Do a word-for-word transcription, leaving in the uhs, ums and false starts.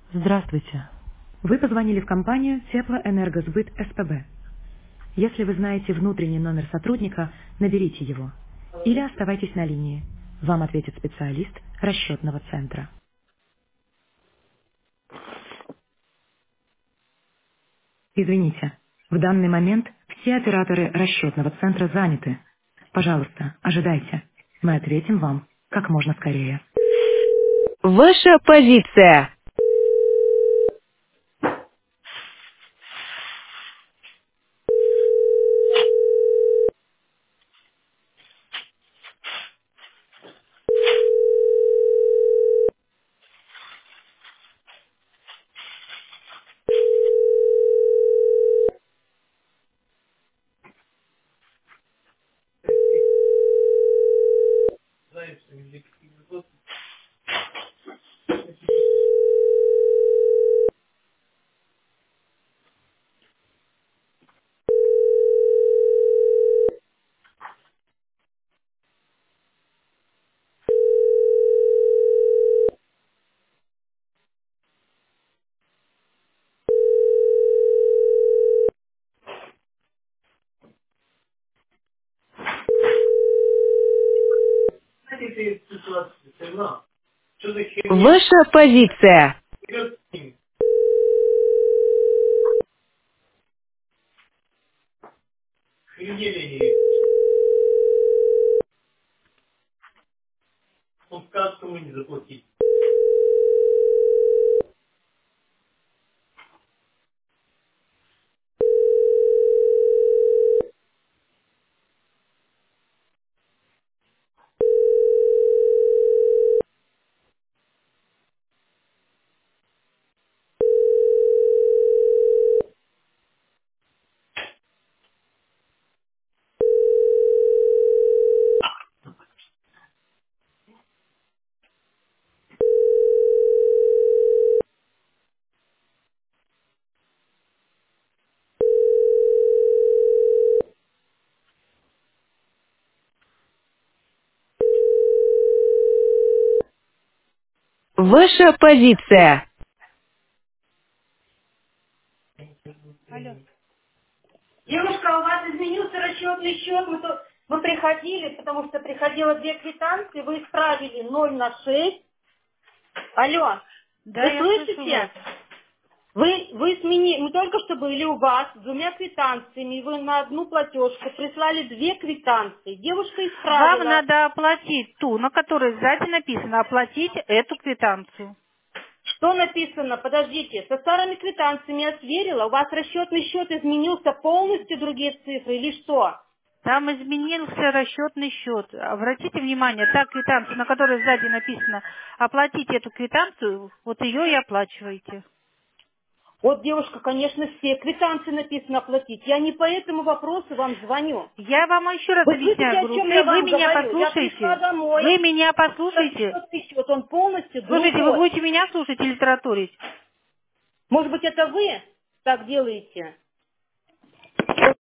Здравствуйте. Вы позвонили в компанию Теплоэнергосбыт СПБ. Если вы знаете внутренний номер сотрудника, наберите его. Или оставайтесь на линии. Вам ответит специалист расчетного центра. Извините, в данный момент все операторы расчетного центра заняты. Пожалуйста, ожидайте. Мы ответим вам как можно скорее. Ваша позиция. Ваша позиция. Ваша позиция. Алло. Девушка, у вас изменился расчетный счет. Мы, то- мы приходили, потому что приходило две квитанции, вы исправили ноль на шесть. Алло, Да, вы я слышу вас. слышите? Вы, вы сменили, мы только что были у вас с двумя квитанциями, и вы на одну платежку прислали две квитанции. Девушка Вам исправила. надо оплатить ту, на которой сзади написано «оплатить эту квитанцию». Что написано? Подождите, со старыми квитанциями я сверила, у вас расчетный счет изменился полностью, другие цифры или что? Там изменился расчетный счет. Обратите внимание, та квитанция, на которой сзади написано «оплатить эту квитанцию», вот ее и оплачиваете. Вот, девушка, конечно, все квитанции написано оплатить. Я не по этому вопросу вам звоню. Я вам еще раз Вы объясняю, слышите, о говорю, чем вы, я вы вам меня говорю? Я пришла послушайте. домой, Вы меня этот послушайте. счетный счет, он полностью Слушайте, вы другой. будете меня слушать или тараторить? Может быть, это вы так делаете?